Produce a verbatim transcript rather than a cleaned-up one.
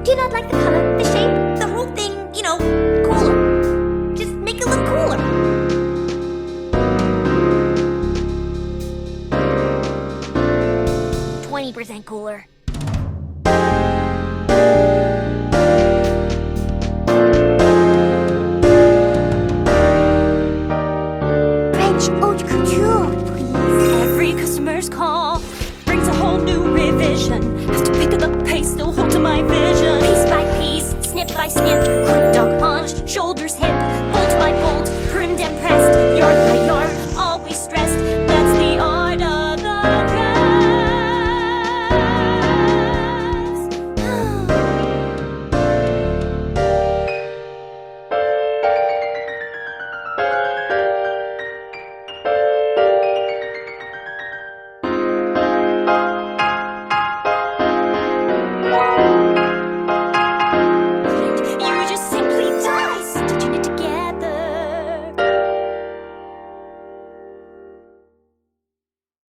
Do you not like the color, the shape, the whole thing, you know, cooler? Just make it look cooler. twenty percent cooler. French haute couture, please. Every customer's call brings a whole new revision. Have to pick up the pace, still hold to my vision. Piece by piece, snip by snip, hook, dog, haunch, shoulders, hip.